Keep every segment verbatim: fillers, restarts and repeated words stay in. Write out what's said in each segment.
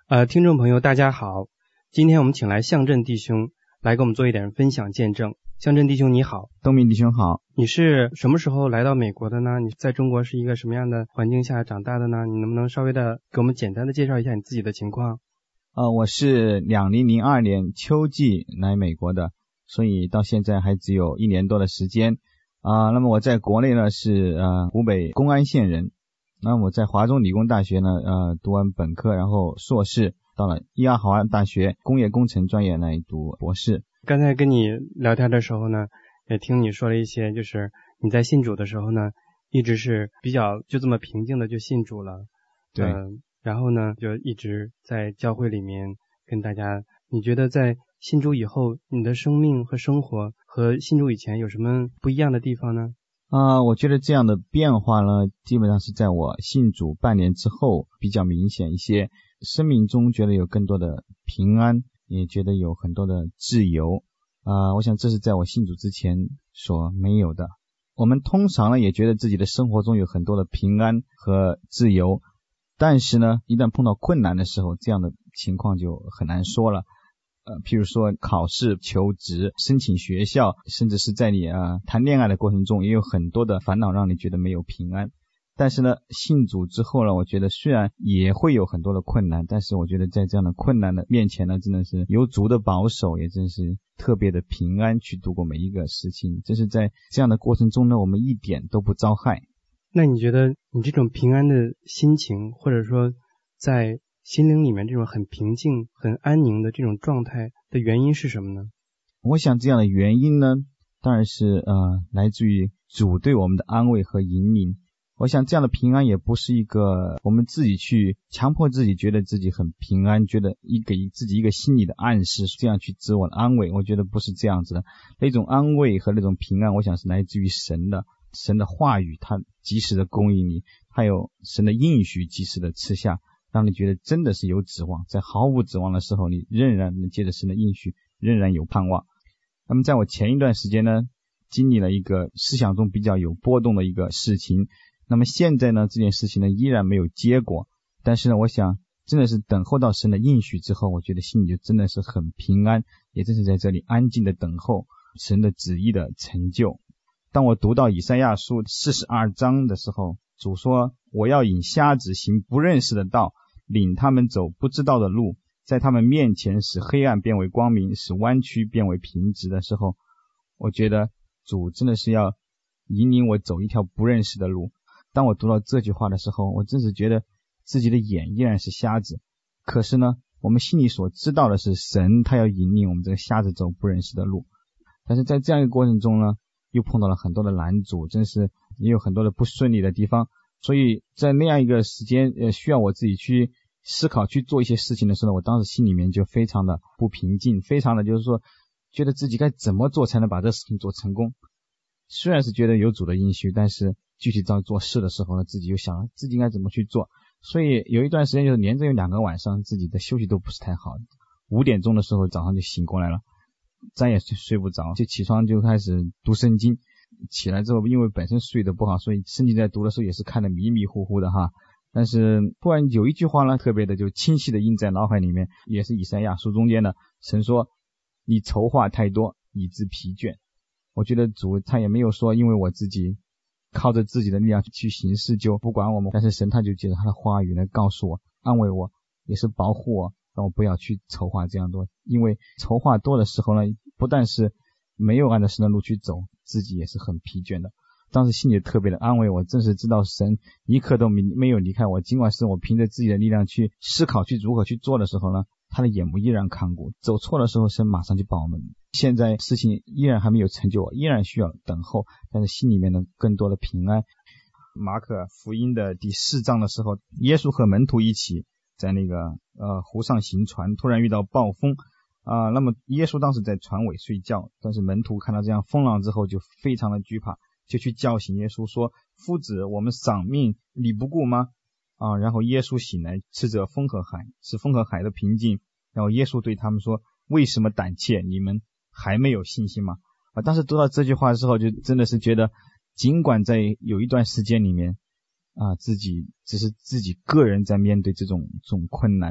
呃，听众朋友大家好，今天我们请来向振弟兄来给我们做一点分享见证。向振弟兄你好。 东明弟兄好。 你是什么时候来到美国的呢？你在中国是一个什么样的环境下长大的呢？你能不能稍微的给我们简单的介绍一下你自己的情况？ 呃，我是二零零二年秋季来美国的，所以到现在还只有一年多的时间啊、呃。那么我在国内呢是呃湖北公安县人，那么我在华中理工大学呢呃读完本科，然后硕士，到了伊亚华大学工业工程专业来读博士。 刚才跟你聊天的时候呢，也听你说了一些，就是你在信主的时候呢，一直是比较就这么平静的就信主了。 对。 呃、然后呢，就一直在教会里面跟大家。你觉得在信主以后，你的生命和生活和信主以前有什么不一样的地方呢？ 啊、呃，我觉得这样的变化呢，基本上是在我信主半年之后比较明显一些。生命中觉得有更多的平安，也觉得有很多的自由啊、呃，我想这是在我信主之前所没有的。我们通常呢也觉得自己的生活中有很多的平安和自由，但是呢一旦碰到困难的时候，这样的情况就很难说了。呃，譬如说考试、求职、申请学校，甚至是在你啊谈恋爱的过程中，也有很多的烦恼让你觉得没有平安。但是呢，信主之后呢，我觉得虽然也会有很多的困难，但是我觉得在这样的困难的面前呢，真的是有主的保守，也真是特别的平安去度过每一个事情。真是在这样的过程中呢，我们一点都不遭害。 那你觉得你这种平安的心情，或者说在心灵里面这种很平静、很安宁的这种状态的原因是什么呢？ 我想这样的原因呢，当然是呃来自于主对我们的安慰和引领。我想这样的平安也不是一个我们自己去强迫自己觉得自己很平安，觉得一给自己一个心理的暗示，这样去自我的安慰。我觉得不是这样子的。那种安慰和那种平安，我想是来自于神的，神的话语，它及时的供应你，还有神的应许及时的赐下，让你觉得真的是有指望，在毫无指望的时候，你仍然能借着神的应许，仍然有盼望。那么在我前一段时间呢，经历了一个思想中比较有波动的一个事情，那么现在呢，这件事情呢依然没有结果，但是呢，我想真的是等候到神的应许之后，我觉得心里就真的是很平安，也正是在这里安静的等候神的旨意的成就。当我读到以赛亚书四十二章的时候，主说我要引瞎子行不认识的道，领他们走不知道的路，在他们面前使黑暗变为光明，使弯曲变为平直的时候，我觉得主真的是要引领我走一条不认识的路。当我读到这句话的时候，我真是觉得自己的眼依然是瞎子，可是呢我们心里所知道的是神他要引领我们这个瞎子走不认识的路。但是在这样一个过程中呢，又碰到了很多的拦阻，真是也有很多的不顺利的地方。所以在那样一个时间呃，需要我自己去思考去做一些事情的时候，我当时心里面就非常的不平静，非常的就是说觉得自己该怎么做才能把这事情做成功。虽然是觉得有主的应许，但是具体到做事的时候呢，自己又想自己应该怎么去做。所以有一段时间就是连着有两个晚上自己的休息都不是太好，五点钟的时候早上就醒过来了，再也睡不着，就起床就开始读圣经。起来之后因为本身睡得不好，所以圣经在读的时候也是看得迷迷糊糊的哈。但是突然有一句话呢特别的就清晰的印在脑海里面，也是以赛亚书中间的，神说你筹划太多以致疲倦。我觉得主他也没有说因为我自己靠着自己的力量去行事就不管我们，但是神他就借着他的话语来告诉我，安慰我，也是保护我，让我不要去筹划这样多。因为筹划多的时候呢，不但是没有按照神的路去走，自己也是很疲倦的。当时心里特别的安慰我，正是知道神一刻都没有离开我，尽管是我凭着自己的力量去思考去如何去做的时候呢，他的眼目依然看顾，走错的时候神马上就帮我们。现在事情依然还没有成就，我依然需要等候，但是心里面的更多的平安。马可福音的第四章的时候，耶稣和门徒一起在那个呃湖上行船，突然遇到暴风啊、呃，那么耶稣当时在船尾睡觉，但是门徒看到这样风浪之后就非常的惧怕，就去叫醒耶稣说，夫子，我们丧命你不顾吗？啊，然后耶稣醒来，斥责风和海，使风和海的平静。然后耶稣对他们说，为什么胆怯？你们还没有信心吗？啊，当时读到这句话之后，就真的是觉得，尽管在有一段时间里面啊，自己只是自己个人在面对这种这种困难，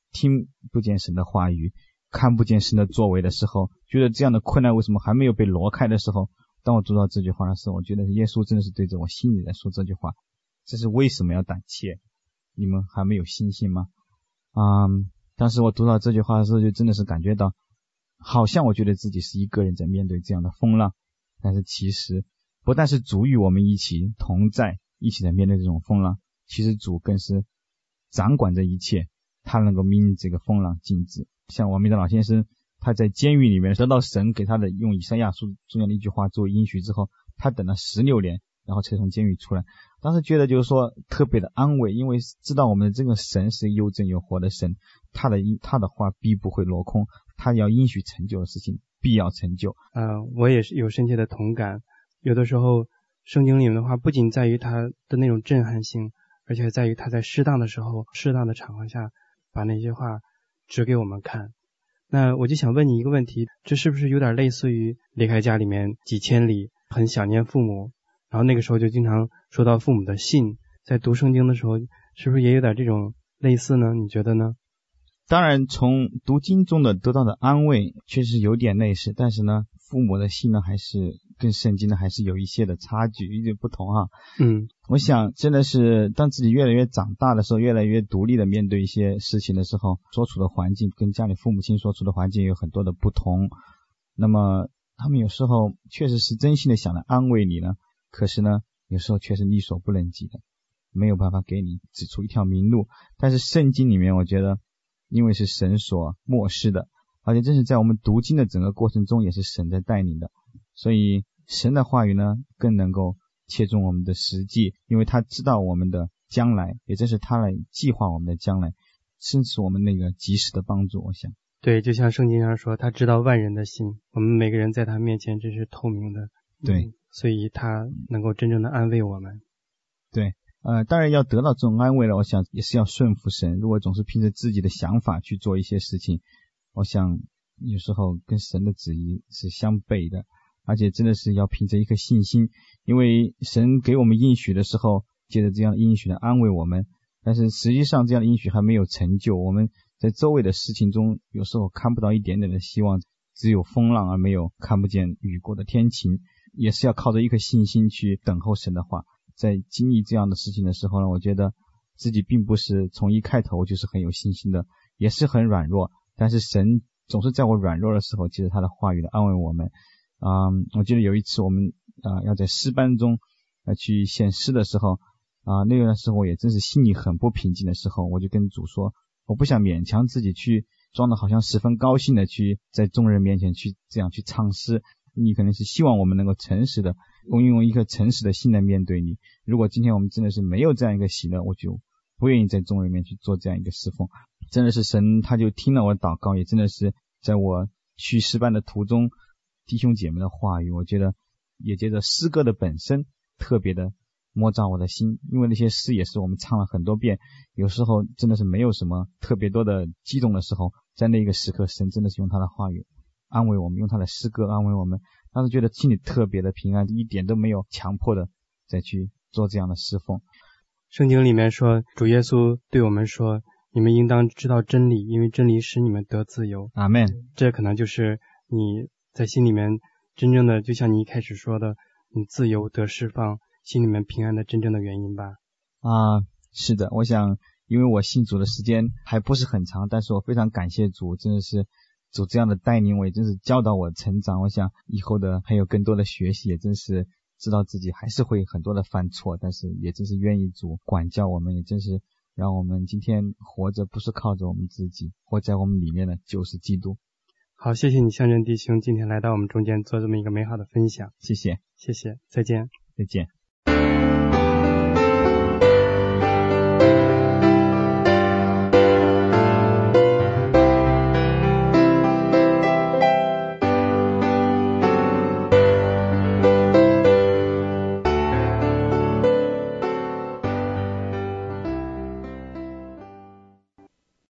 听不见神的话语，看不见神的作为的时候，觉得这样的困难为什么还没有被挪开的时候，当我读到这句话的时候，我觉得耶稣真的是对着我心里在说这句话，这是为什么要胆怯？你们还没有信心吗？嗯，当时我读到这句话的时候，就真的是感觉到好像我觉得自己是一个人在面对这样的风浪，但是其实不但是主与我们一起同在，一起在面对这种风浪，其实主更是掌管这一切，他能够命这个风浪静止。像我们的老先生，他在监狱里面得到神给他的用以赛亚书中间的一句话作为应许之后，他等了十六年，然后才从监狱出来。当时觉得就是说特别的安慰，因为知道我们的这个神是又真又活的神，他的他的话必不会落空，他要应许成就的事情必要成就。 呃，我也是有深切的同感。有的时候圣经里面的话不仅在于它的那种震撼性，而且在于它在适当的时候适当的场合下把那些话指给我们看。那我就想问你一个问题，这是不是有点类似于离开家里面几千里，很想念父母，然后那个时候就经常收到父母的信，在读圣经的时候是不是也有点这种类似呢？你觉得呢？ 当然从读经中的得到的安慰确实有点类似，但是呢父母的信呢还是跟圣经呢还是有一些的差距，有点不同啊。 嗯， 我想真的是当自己越来越长大的时候，越来越独立的面对一些事情的时候，所处的环境跟家里父母亲所处的环境有很多的不同，那么他们有时候确实是真心的想来安慰你呢，可是呢有时候却是力所不能及的，没有办法给你指出一条明路。但是圣经里面我觉得因为是神所默示的，而且正是在我们读经的整个过程中也是神在带领的，所以神的话语呢更能够切中我们的实际，因为他知道我们的将来，也正是他来计划我们的将来，甚至我们那个及时的帮助。我想对，就像圣经上说他知道万人的心，我们每个人在他面前真是透明的， 对、 嗯、所以他能够真正的安慰我们。 对，呃，当然要得到这种安慰了，我想也是要顺服神。如果总是凭着自己的想法去做一些事情，我想有时候跟神的旨意是相悖的，而且真的是要凭着一颗信心，因为神给我们应许的时候，借着这样应许来安慰我们，但是实际上这样的应许还没有成就，我们在周围的事情中有时候看不到一点点的希望，只有风浪而没有看不见雨过的天晴，也是要靠着一颗信心去等候神的话。在经历这样的事情的时候呢，我觉得自己并不是从一开头就是很有信心的，也是很软弱，但是神总是在我软弱的时候借着他的话语来安慰我们。嗯，我记得有一次我们啊、呃、要在诗班中呃去献诗的时候啊、呃，那个时候我也真是心里很不平静的时候，我就跟主说，我不想勉强自己去装的好像十分高兴的去在众人面前去这样去唱诗，你可能是希望我们能够诚实的用用一颗诚实的心来面对你。如果今天我们真的是没有这样一个喜乐，我就不愿意在众人面前去做这样一个侍奉。真的是神他就听了我的祷告，也真的是在我去诗班的途中弟兄姐妹的话语，我觉得也借着诗歌的本身特别的摸着我的心，因为那些诗也是我们唱了很多遍，有时候真的是没有什么特别多的激动的时候，在那个时刻神真的是用他的话语安慰我们，用他的诗歌安慰我们，当时觉得心里特别的平安，一点都没有强迫的再去做这样的侍奉。 圣经里面说，主耶稣对我们说，你们应当知道真理，因为真理使你们得自由。 阿们。 这可能就是你在心里面真正的，就像你一开始说的，你自由得释放，心里面平安的真正的原因吧。 啊，是的，我想因为我信主的时间还不是很长，但是我非常感谢主，真的是主这样的带领我，也真是教导我成长。我想以后的还有更多的学习，也真是知道自己还是会很多的犯错，但是也真是愿意主管教我们，也真是让我们今天活着不是靠着我们自己，活在我们里面的就是基督。 好，谢谢你象征弟兄今天来到我们中间做这么一个美好的分享。 谢谢， 谢谢，再见， 再见。